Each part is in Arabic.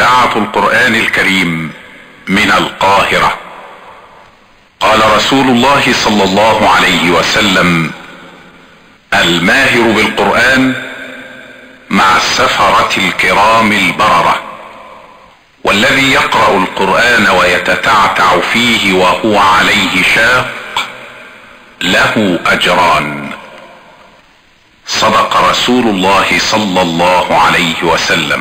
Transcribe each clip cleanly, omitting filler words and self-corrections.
إذاعة القرآن الكريم من القاهرة. قال رسول الله صلى الله عليه وسلم: الماهر بالقرآن مع السفرة الكرام البررة، والذي يقرأ القرآن ويتتعتع فيه وهو عليه شاق له أجران. صدق رسول الله صلى الله عليه وسلم.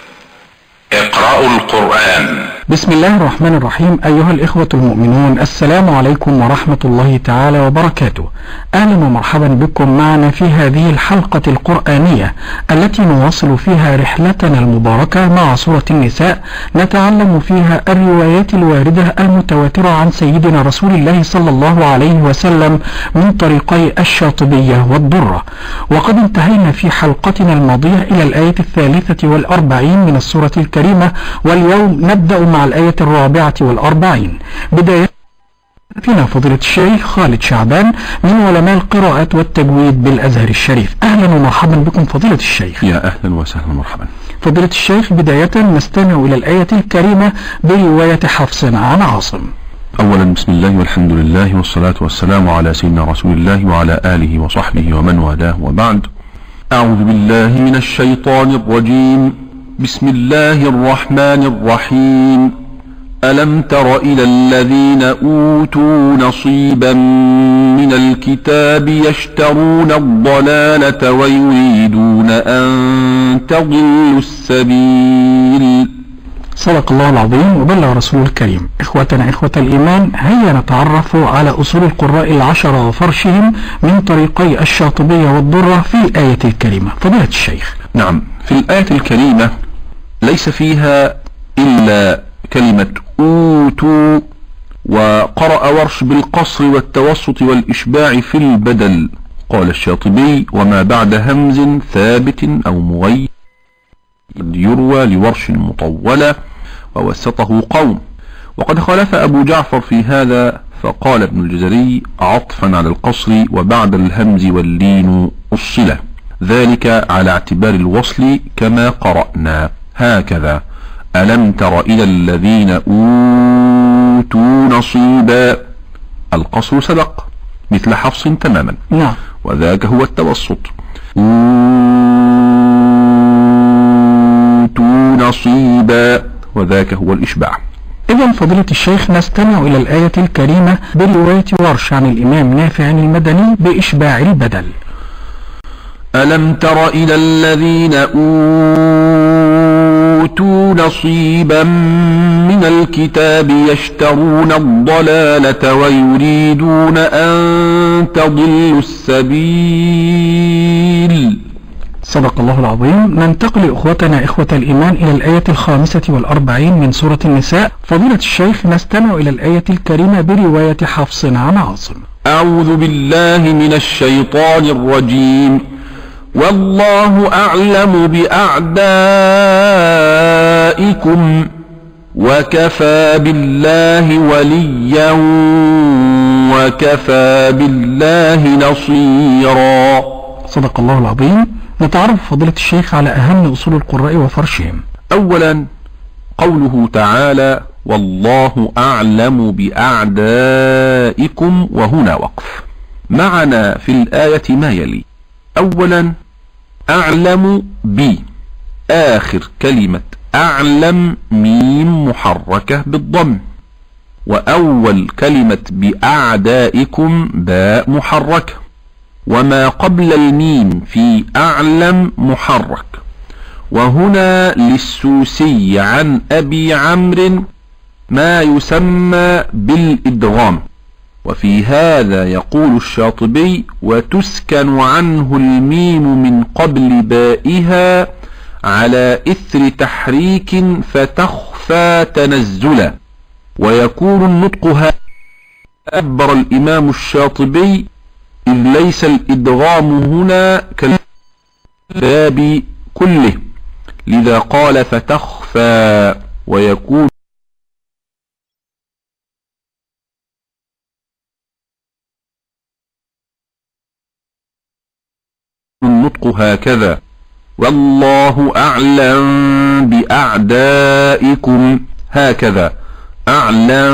اقرأوا القرآن. بسم الله الرحمن الرحيم. أيها الإخوة المؤمنون، السلام عليكم ورحمة الله تعالى وبركاته. أهلا ومرحبا بكم معنا في هذه الحلقة القرآنية التي نواصل فيها رحلتنا المباركة مع سورة النساء، نتعلم فيها الروايات الواردة المتواترة عن سيدنا رسول الله صلى الله عليه وسلم من طريقي الشاطبية والدرة. وقد انتهينا في حلقتنا الماضية إلى الآية 43 من السورة الكريمة، واليوم نبدأ مع الآية 44. بداية فينا فضيلة الشيخ خالد شعبان من علماء القراءة والتجويد بالأزهر الشريف. أهلا ومرحبا بكم فضيلة الشيخ. يا أهلا وسهلا ومرحبا. فضيلة الشيخ، بداية نستمع إلى الآية الكريمة برواية حفص عن عاصم. أولا بسم الله والحمد لله والصلاة والسلام على سيدنا رسول الله وعلى آله وصحبه ومن والاه، وبعد. أعوذ بالله من الشيطان الرجيم. بسم الله الرحمن الرحيم. ألم تر إلى الذين أوتوا نصيبا من الكتاب يشترون الضلالة ويريدون أن تضلوا السبيل. صدق الله العظيم وبلغ رسوله الكريم. إخوتنا إخوة الإيمان، هيا نتعرف على أصول القراء العشرة وفرشهم من طريقي الشاطبية والدرة في الآية الكريمة. فضيلة الشيخ. نعم، في الآية الكريمة ليس فيها إلا كلمة أوتوا، وقرأ ورش بالقصر والتوسط والإشباع في البدل. قال الشاطبي: وما بعد همز ثابت أو مغير يروى لورش مطولة، ووسطه قوم. وقد خالف أبو جعفر في هذا، فقال ابن الجزري عطفا على القصر وبعد الهمز واللين الصلة، ذلك على اعتبار الوصل كما قرأنا هكذا: ألم تر إلى الذين أوتوا نصيبا. القصر سبق مثل حفص تماما، نعم، وذاك هو التوسط. نصيبا، وذاك هو الإشباع. إذن فضيلة الشيخ نستمع إلى الآية الكريمة برواية ورش عن الإمام نافع المدني بإشباع البدل. ألم تر إلى الذين أوتوا نصيبا من الكتاب يشترون الضلالة ويريدون أن تضلوا السبيل. صدق الله العظيم. ننتقل أخوتنا إخوة الإيمان إلى الآية 45 من سورة النساء. فضيلة الشيخ نستمع إلى الآية الكريمة برواية حفص عن عاصم. أعوذ بالله من الشيطان الرجيم. والله أعلم بأعدائكم وكفى بالله وليا وكفى بالله نصيرا. صدق الله العظيم. نتعرف فضيلة الشيخ على أهم أصول القراء وفرشهم. أولا قوله تعالى: والله أعلم بأعدائكم، وهنا وقف. معنا في الآية ما يلي: أولا أعلم ب، آخر كلمة أعلم ميم محركة بالضم، وأول كلمة بأعدائكم باء محركة، وما قبل الميم في أعلم محرك. وهنا للسوسي عن أبي عمرو ما يسمى بالإدغام، وفي هذا يقول الشاطبي: وتسكن عنه الميم من قبل بائها على إثر تحريك فتخفى تنزلا، ويكون النطق هذا. أبر الإمام الشاطبي: إذ ليس الإدغام هنا كالباب كله، لذا قال فتخفى، ويكون النطق هكذا، والله أعلم بأعدائكم، هكذا أعلم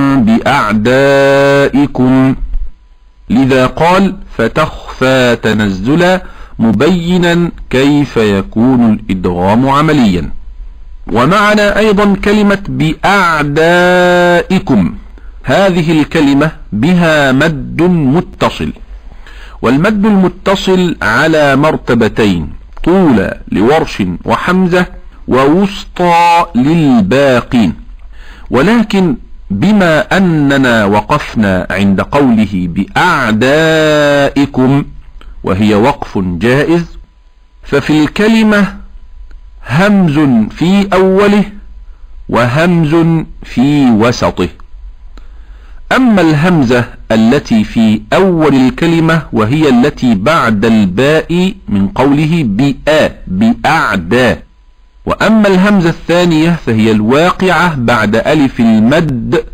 بأعدائكم. لذا قال فتخفى تنزلا، مبينا كيف يكون الإدغام عمليا. ومعنى أيضا كلمة بأعدائكم، هذه الكلمة بها مد متصل، والمد المتصل على مرتبتين: طول لورش وحمزة، ووسطى للباقين. ولكن بما أننا وقفنا عند قوله بأعدائكم وهي وقف جائز، ففي الكلمة همز في أوله وهمز في وسطه. أما الهمزة التي في أول الكلمة وهي التي بعد الباء من قوله بأعدى، وأما الهمزة الثانية فهي الواقعة بعد ألف المد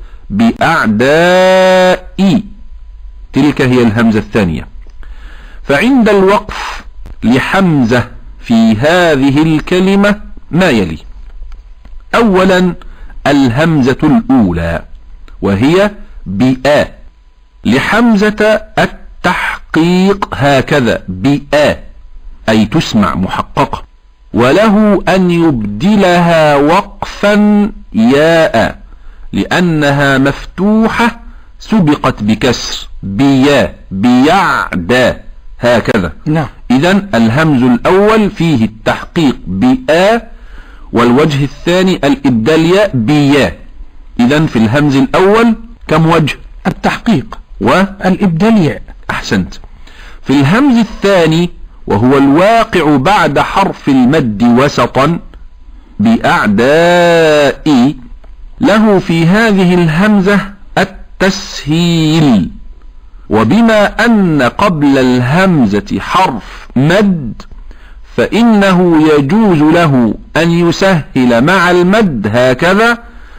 بأعداء، تلك هي الهمزة الثانية. فعند الوقف لحمزة في هذه الكلمة ما يلي: أولا الهمزة الأولى وهي بآ، لحمزة التحقيق هكذا بآ، أي تسمع محققة، وله أن يبدلها وقفا ياء لأنها مفتوحة سبقت بكسر بيا بيعدى هكذا. إذن الهمز الأول فيه التحقيق بآ، والوجه الثاني الإبدال ياء بيا. إذن في الهمز الأول كم وجه؟ التحقيق والإبدال ياء. أحسنت. في الهمز الثاني وهو الواقع بعد حرف المد وسطا بأعداء، له في هذه الهمزة التسهيل، وبما أن قبل الهمزة حرف مد فإنه يجوز له أن يسهل مع المد هكذا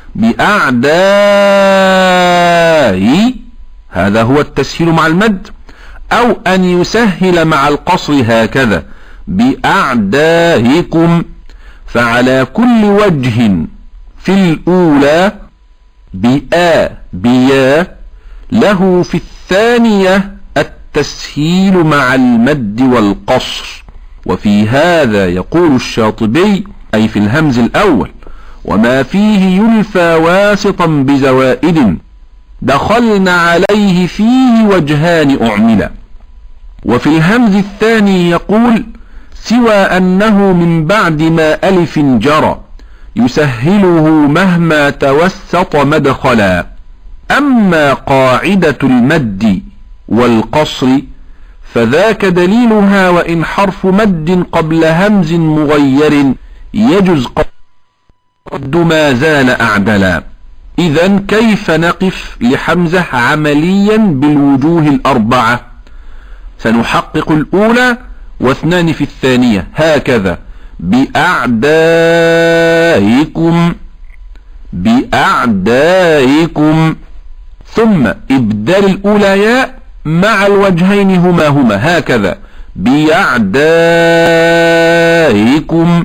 بأعداء، هذا هو التسهيل مع المد، أو أن يسهل مع القصر هكذا بأعدائكم. فعلى كل وجه في الأولى بآ بيا، له في الثانية التسهيل مع المد والقصر. وفي هذا يقول الشاطبي أي في الهمز الأول: وما فيه يلفى واسطا بزوائد دخلنا عليه فيه وجهان أعملا. وفي الهمز الثاني يقول: سوى أنه من بعد ما ألف جرى يسهله مهما توسط مدخلا. أما قاعدة المد والقصر فذاك دليلها وإن حرف مد قبل همز مغير يجز قد ما زال أعدلا. إذن كيف نقف لحمزة عمليا بالوجوه الأربعة؟ سنحقق الأولى واثنان في الثانية هكذا بأعدائكم بأعدائكم، ثم إبدال الأولى ياء مع الوجهين هما هكذا بأعدائكم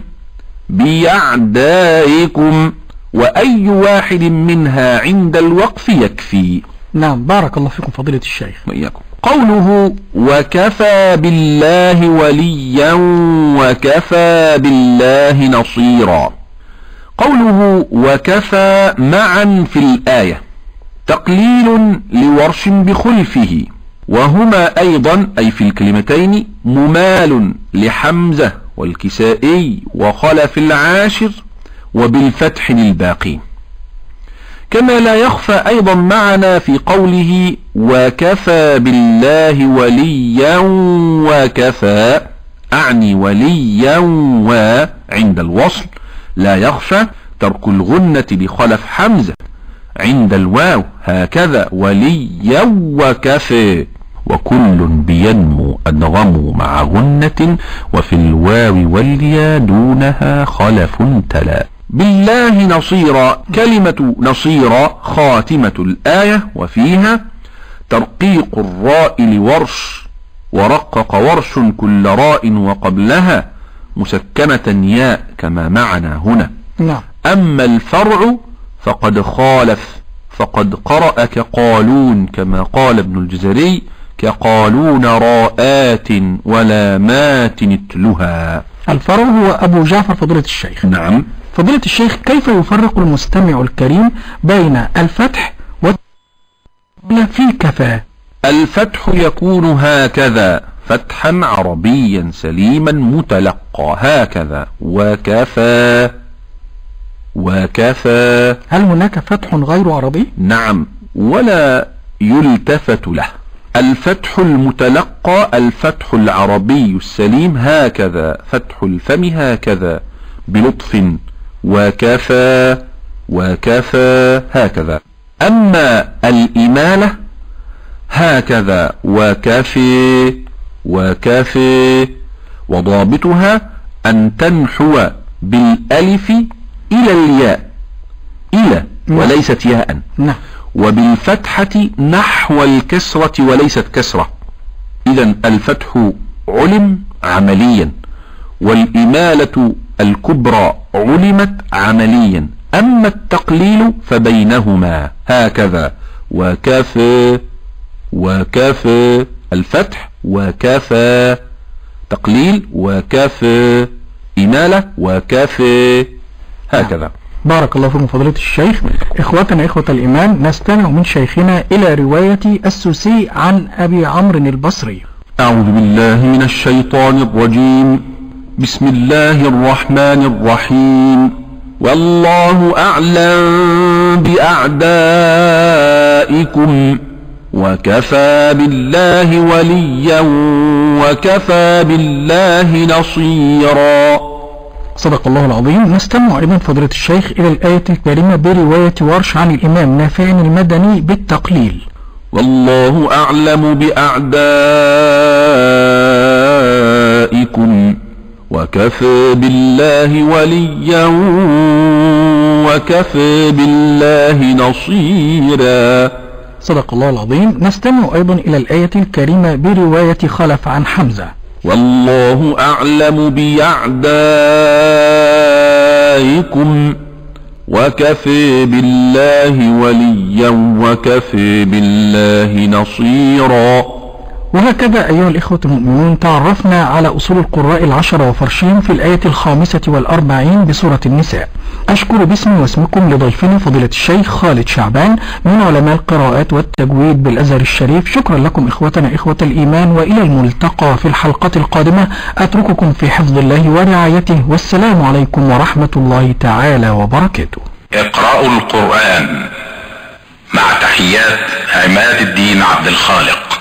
بأعدائكم، وأي واحد منها عند الوقف يكفي. نعم، بارك الله فيكم فضيلة الشيخ. وإياكم. قوله وكفى بالله وليا وكفى بالله نصيرا، قوله وكفى معا في الآية تقليل لورش بخلفه، وهما أيضا أي في الكلمتين ممال لحمزة والكسائي وخلف العاشر وبالفتح للباقين. كما لا يخفى أيضا معنا في قوله وكفى بالله وليا وكفى، أعني وليا وعند الوصل لا يخفى ترك الغنة لخلف حمزة عند الواو هكذا وليا وكفى، وكل بينمو أدغم مع غنة، وفي الواو واليا دونها خلف تلا. بالله نصيرا، كلمة نصيرا خاتمة الآية، وفيها ترقيق الراء لورش، ورقق ورش كل راء وقبلها مسكنة ياء كما معنا هنا. نعم. أما الفرع فقد خالف، فقد قرأ كقالون كما قال ابن الجزري، كقالون راءات ولامات اتلها. الفرع هو أبو جعفر فضيلة الشيخ. نعم. فضيلة الشيخ، كيف يفرق المستمع الكريم بين الفتح في كفى؟ الفتح يكون هكذا فتحا عربيا سليما متلقى هكذا، وكفى وكفى. هل هناك فتح غير عربي؟ نعم، ولا يلتفت له. الفتح المتلقى الفتح العربي السليم هكذا، فتح الفم هكذا بلطف، وكفى وكفى هكذا. أما الإمالة هكذا، وكفي وكفي، وضابطها أن تنحو بالألف إلى الياء، إلى وليست ياء، وبالفتحة نحو الكسرة وليست كسرة. إذن الفتح علم عمليا، والإمالة الكبرى علمت عمليا. أما التقليل فبينهما هكذا، وكفى وكفى الفتح، وكفى تقليل، وكفى إمالة، وكفى هكذا. بارك الله فيكم فضيلة الشيخ. إخوتنا إخوة الإيمان، نستمع من شيخنا إلى رواية السوسي عن أبي عمرو البصري. أعوذ بالله من الشيطان الرجيم. بسم الله الرحمن الرحيم. والله أعلم بأعدائكم وكفى بالله وليا وكفى بالله نصيرا. صدق الله العظيم. نستمع أيضا فضيلة الشيخ إلى الآية الكريمة برواية ورش عن الإمام نافع المدني بالتقليل. والله أعلم بأعدائكم وكفى بالله وليا وكفى بالله نصيرا. صدق الله العظيم. نستمع أيضا إلى الآية الكريمة برواية خلف عن حمزة. والله أعلم بأعدائكم وكفى بالله وليا وكفى بالله نصيرا. وهكذا أيها الإخوة المؤمنون تعرفنا على أصول القراء العشرة وفرشهم في الآية 45 بسورة النساء. أشكر باسمي واسمكم لضيفنا فضيلة الشيخ خالد شعبان من علماء القراءات والتجويد بالأزهر الشريف. شكرا لكم إخوتنا إخوة الإيمان، وإلى الملتقى في الحلقة القادمة. أترككم في حفظ الله ورعايته، والسلام عليكم ورحمة الله تعالى وبركاته. اقرأوا القرآن مع تحيات عماد الدين عبد الخالق.